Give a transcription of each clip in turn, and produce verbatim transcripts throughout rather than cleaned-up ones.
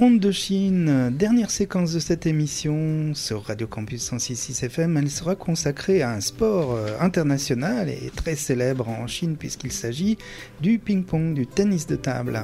Ronde de Chine, dernière séquence de cette émission sur Radio Campus cent six virgule six F M. Elle sera consacrée à un sport international et très célèbre en Chine puisqu'il s'agit du ping-pong, du tennis de table.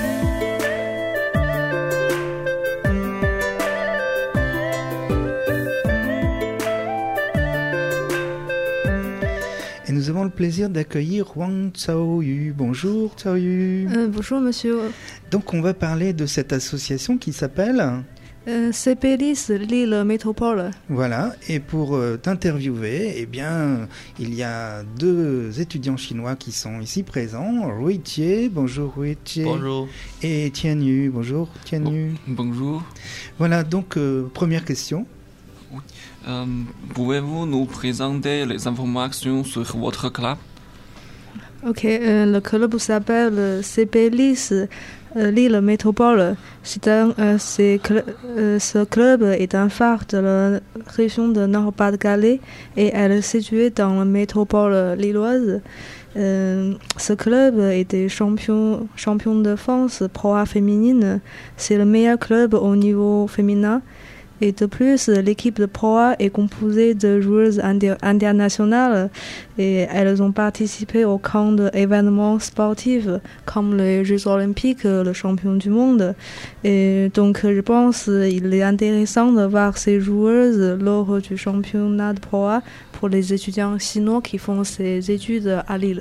Et nous avons le plaisir d'accueillir Wang Caoyu. Bonjour Caoyu. Euh, bonjour monsieur. Donc on va parler de cette association qui s'appelle euh, Sepelis Lille Métropole. Voilà, et pour euh, t'interviewer, eh bien, il y a deux étudiants chinois qui sont ici présents. Rui Tie, bonjour Rui Tie. Bonjour. Et Tian Yu, bonjour Tian Yu. Bon, bonjour. Voilà, donc euh, première question. Oui. Euh, pouvez-vous nous présenter les informations sur votre club? Ok, euh, le club s'appelle Sepelis euh, Lille Métropole. C'est un, euh, c'est cl- euh, ce club est un phare de la région de Nord-Pas-de-Calais et elle est située dans la métropole lilloise. Euh, ce club était champion, champion de France Pro A féminine. C'est le meilleur club au niveau féminin. Et de plus, l'équipe de Pro A est composée de joueuses inter- internationales et elles ont participé au camp d'événements sportifs comme les Jeux Olympiques, le champion du monde. Et donc, je pense qu'il est intéressant de voir ces joueuses lors du championnat de Pro A pour les étudiants chinois qui font ces études à Lille.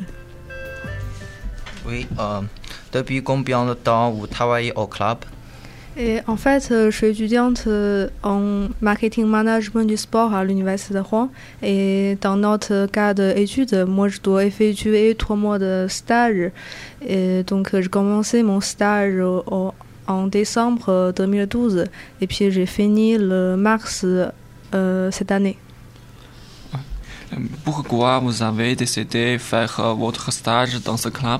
Oui, euh, depuis combien de temps vous travaillez au club? Et en fait, je suis étudiante en marketing management du sport à l'université de Rouen. Et dans notre cas d'études, moi, je dois effectuer trois mois de stage. Et donc, j'ai commencé mon stage au, en décembre deux mille douze. Et puis, j'ai fini le mars euh, cette année. Pourquoi vous avez décidé de faire votre stage dans ce club?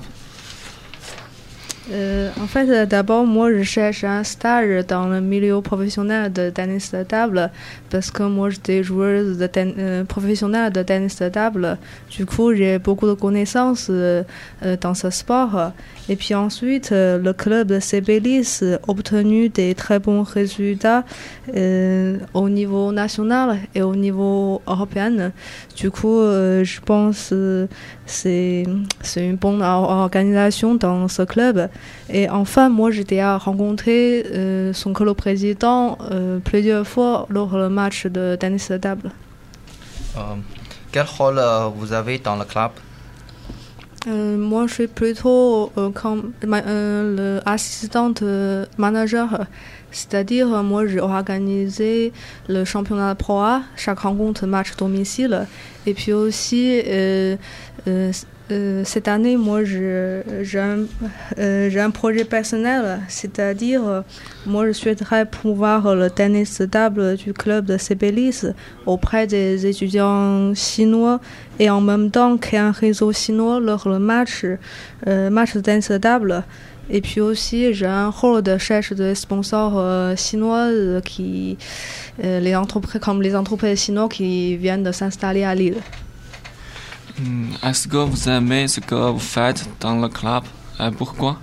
Euh, en fait, d'abord, moi, je cherche un stage dans le milieu professionnel de tennis de table parce que moi, j'étais joueuse de ten- euh, professionnelle de tennis de table. Du coup, j'ai beaucoup de connaissances euh, euh, dans ce sport. Et puis ensuite, euh, le club de Sepelis a obtenu des très bons résultats euh, au niveau national et au niveau européen. Du coup, euh, je pense que euh, c'est, c'est une bonne organisation dans ce club. Et enfin, moi, j'étais à rencontrer euh, son club-président euh, plusieurs fois lors du match de tennis de table. Euh, quel rôle euh, vous avez dans le club? Euh, moi, je suis plutôt euh, comme euh, l'assistante euh, manager. C'est-à-dire, moi, j'ai organisé le championnat Pro A, chaque rencontre match domicile. Et puis aussi, euh, euh, euh, cette année, moi, je, j'ai, un, euh, j'ai un projet personnel. C'est-à-dire, euh, moi, je souhaiterais promouvoir le tennis de table du club de Sepelis auprès des étudiants chinois et en même temps créer un réseau chinois lors du match, euh, match de tennis de table. Et puis aussi, j'ai un rôle de cherche de sponsors euh, chinois euh, qui, euh, les entreprises, comme les entreprises chinoises qui viennent de s'installer à Lille. Est-ce que vous aimez ce que vous faites dans le club? Et pourquoi?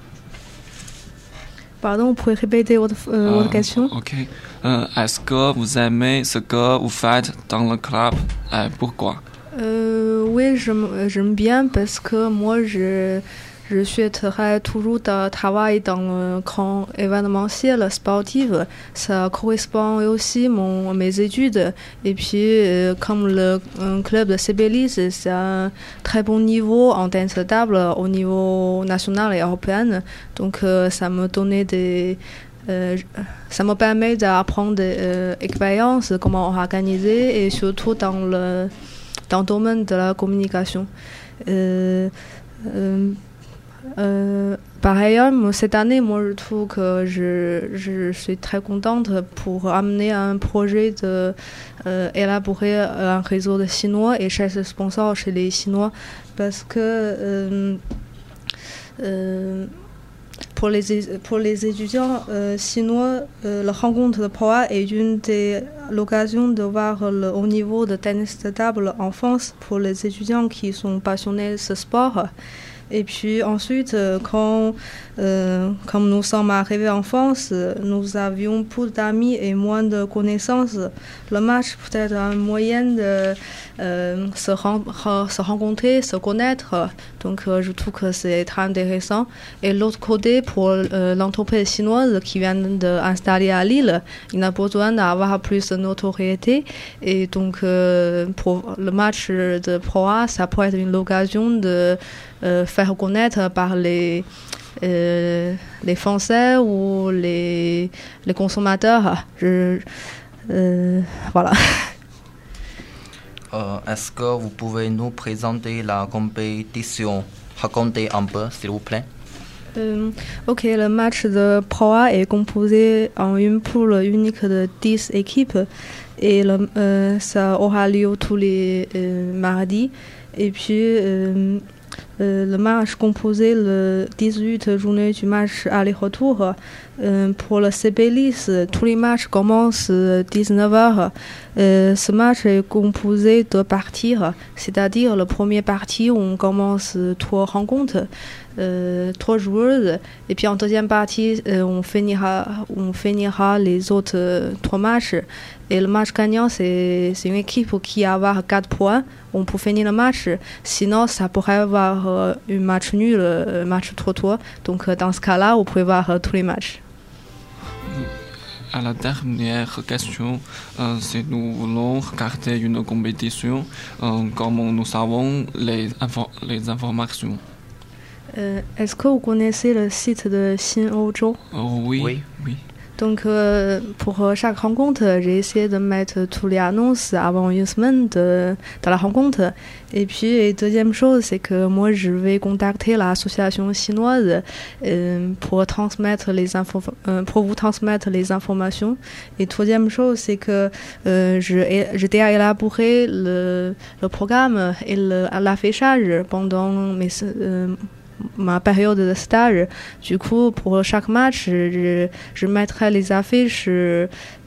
Pardon, vous pouvez répéter votre, euh, euh, votre question? Ok. Euh, est-ce que vous aimez ce que vous faites dans le club? Et pourquoi? euh, Oui, j'aime, j'aime bien parce que moi, je... Je souhaiterais toujours de travailler dans le grand événementiel sportif. Ça correspond aussi à mon, mes études. Et puis, euh, comme le club de Sepelis, c'est un très bon niveau en tennis de table au niveau national et européen. Donc, euh, ça me donnait des... Euh, ça me permet d'apprendre des euh, expériences, comment organiser, et surtout dans le, dans le domaine de la communication. Euh, euh, Euh, par ailleurs, cette année, moi, je trouve que je, je suis très contente pour amener un projet de euh, élaborer un réseau de Chinois et chercher sponsors chez les Chinois parce que euh, euh, pour les pour les étudiants euh, chinois, euh, la rencontre de Pro A est une des l'occasion de voir le haut niveau de tennis de table en France pour les étudiants qui sont passionnés de ce sport. Et puis ensuite, euh, quand, euh, quand nous sommes arrivés en France, euh, nous avions peu d'amis et moins de connaissances. Le match peut être un moyen de euh, se, ren- re- se rencontrer, se connaître. Donc euh, je trouve que c'est très intéressant. Et l'autre côté, pour euh, l'entreprise chinoise qui vient d'installer à Lille, il a besoin d'avoir plus de notoriété. Et donc euh, pour le match de Pro A, ça peut être une occasion de euh, faire connaître par les, euh, les Français ou les, les consommateurs. Je, euh, voilà. Euh, est-ce que vous pouvez nous présenter la compétition? Racontez un peu, s'il vous plaît. Euh, ok, le match de Pro A est composé en une poule unique de dix équipes et le, euh, ça aura lieu tous les euh, mardis. Et puis, euh, euh, le match composé le dix-huit journée du match aller-retour. Euh, pour le C B L I S, tous les matchs commencent à dix-neuf heures. Euh, ce match est composé de parties, c'est-à-dire le premier partie où on commence trois rencontres, euh, trois joueurs, et puis en deuxième partie euh, on finira, on finira les autres euh, trois matchs. Et le match gagnant, c'est, c'est une équipe qui a avoir quatre points. On peut finir le match. Sinon, ça pourrait avoir euh, un match nul, un match trois trois. Donc, euh, dans ce cas-là, on peut voir euh, tous les matchs. À la dernière question, euh, si nous voulons regarder une compétition, euh, comment nous savons les, info- les informations? Euh, est-ce que vous connaissez le site de Xin-Ozhou? Oh, oui, Oui. oui. Donc, euh, pour chaque rencontre, j'ai essayé de mettre tous les annonces avant une semaine de, de la rencontre. Et puis, deuxième chose, c'est que moi, je vais contacter l'association chinoise euh, pour transmettre les infos, euh, pour vous transmettre les informations. Et troisième chose, c'est que euh, je, j'ai élaboré le, le programme et le, l'affichage pendant mes euh, ma période de stage. Du coup, pour chaque match, je, je mettrai les affiches euh,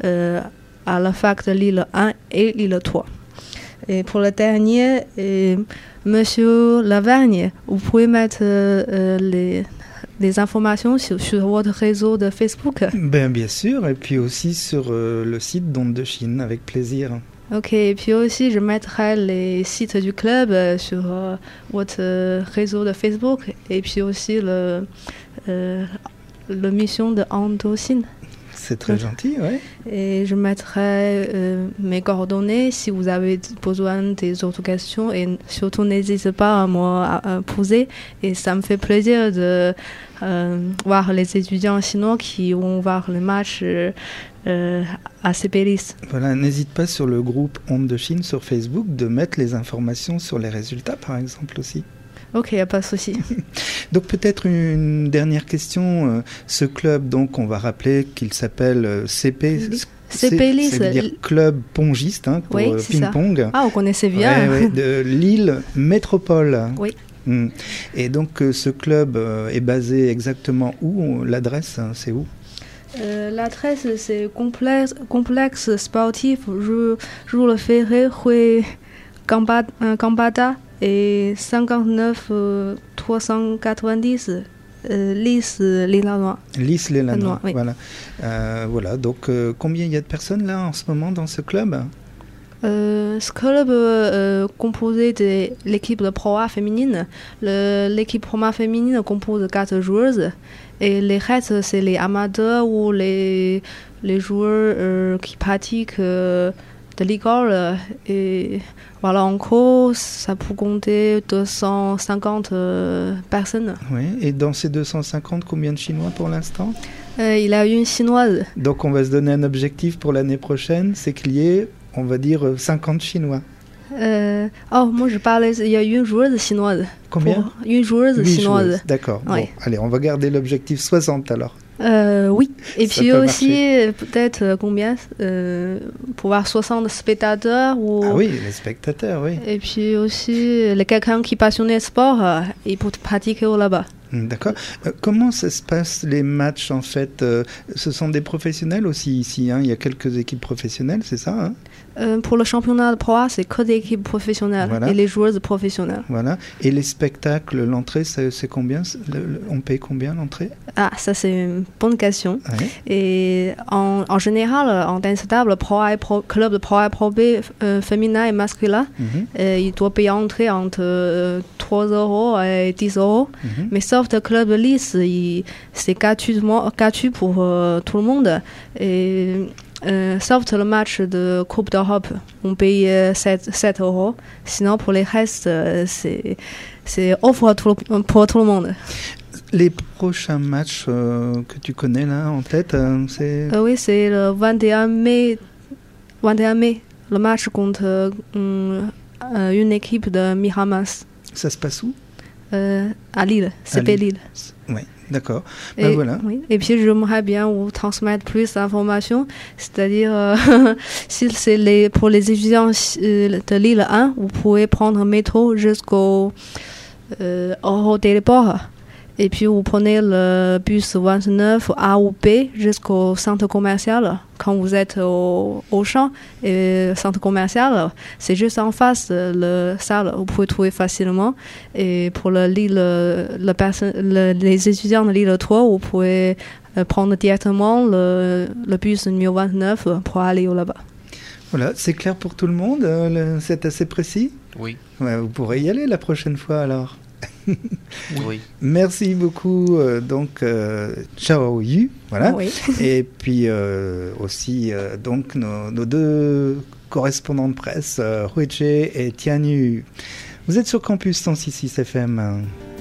à la fac de Lille un et Lille trois. Et pour le dernier, et Monsieur Lavergne, vous pouvez mettre euh, les, les informations sur, sur votre réseau de Facebook? Ben, bien sûr, et puis aussi sur euh, le site d'Onde de Chine, avec plaisir. Ok, et puis aussi je mettrai les sites du club euh, sur euh, votre euh, réseau de Facebook et puis aussi le, euh, le mission de Andocine. C'est très gentil, ouais. Et je mettrai euh, mes coordonnées si vous avez besoin des autres questions et surtout n'hésitez pas à me à poser. Et ça me fait plaisir de euh, voir les étudiants chinois qui vont voir le match euh, euh, à C P L I S. Voilà, n'hésite pas sur le groupe Onde de Chine sur Facebook de mettre les informations sur les résultats, par exemple, aussi. Ok, il n'y a pas de souci. Donc peut-être une dernière question. Ce club, donc, on va rappeler qu'il s'appelle C P... C P L I S. Ça veut dire Club Pongiste, hein, pour oui, ping-pong. Ah, vous connaissez bien. Ouais, ouais, de Lille Métropole. Oui. Hum. Et donc ce club est basé exactement où? L'adresse, c'est où? Euh, l'adresse, c'est complexe, complexe sportif Jules le Ferré, rue Gambetta et cinquante-neuf trois cent quatre-vingt-dix euh, Lys les Lanois. Lys les Lanois, oui. Voilà. Euh, voilà. Donc euh, combien il y a de personnes là en ce moment dans ce club? Euh, ce club euh, composé de l'équipe de Pro A féminine. Le, l'équipe Pro A féminine compose quatre joueuses et les restes c'est les amateurs ou les, les joueurs euh, qui pratiquent euh, de l'école. Et voilà, en gros, ça peut compter deux cent cinquante euh, personnes. Oui, et dans ces deux cent cinquante, combien de Chinois pour l'instant? euh, Il a une chinoise. Donc on va se donner un objectif pour l'année prochaine, c'est qu'il y ait, on va dire, cinquante Chinois. Euh, oh, moi je parlais, il y a une joueuse chinoise. Combien? Pour une joueuse Huit chinoise. Joueuses, d'accord. Oui. Bon, allez, on va garder l'objectif soixante alors. Euh, oui, et Ça puis peut aussi, marcher. peut-être euh, combien euh, pour voir soixante spectateurs. Ou... Ah oui, les spectateurs, oui. Et puis aussi, les quelqu'un qui est passionné de sport, euh, il peut pratiquer là-bas. D'accord. Euh, comment ça se passe les matchs en fait euh, Ce sont des professionnels aussi ici, hein. Il y a quelques équipes professionnelles, c'est ça, hein? Euh, pour le championnat de Pro A, c'est que des équipes professionnelles Voilà. et les joueuses professionnelles. Voilà. Et les spectacles, l'entrée, c'est, c'est combien le, le, On paye combien l'entrée? Ah, ça c'est une bonne question. Ouais. Et en, en général, en tennis table, Pro A et Pro, club de Pro A et Pro B euh, féminin et masculin, Mm-hmm. euh, il doit payer entrée entre euh, trois euros et dix euros. Mm-hmm. Mais sauf le club de Lys, il, c'est gratuitement, gratuit pour euh, tout le monde. Et Euh, sauf le match de Coupe d'Europe, on paye euh, sept euros. Sinon, pour les restes, euh, c'est, c'est offre tout le, pour tout le monde. Les prochains matchs euh, que tu connais là en tête, euh, c'est... Euh, oui, c'est le vingt et un mai, vingt et un mai, le match contre euh, une équipe de Miramas. Ça se passe où? euh, À Lille, C P Lille. Oui, d'accord. Et, Ben voilà. oui. Et puis j'aimerais bien vous transmettre plus d'informations, c'est-à-dire euh, si c'est les, pour les étudiants euh, de Lille un, vous pouvez prendre le métro jusqu'au euh, au téléport. Et puis vous prenez le bus vingt-neuf A ou B jusqu'au centre commercial. Quand vous êtes au, au champ et centre commercial, c'est juste en face le salle. Vous pouvez trouver facilement. Et pour le Lille, le perso- le, les étudiants de Lille trois, vous pouvez prendre directement le, le bus numéro vingt-neuf pour aller là-bas. Voilà, c'est clair pour tout le monde. euh, le, c'est assez précis. Oui. Ouais, vous pourrez y aller la prochaine fois alors. Oui. Merci beaucoup. Euh, donc, euh, Chao Yu, voilà. Oui. Et puis euh, aussi euh, donc nos, nos deux correspondants de presse, euh, Huiche et Tianyu. Vous êtes sur Campus cent six virgule six F M.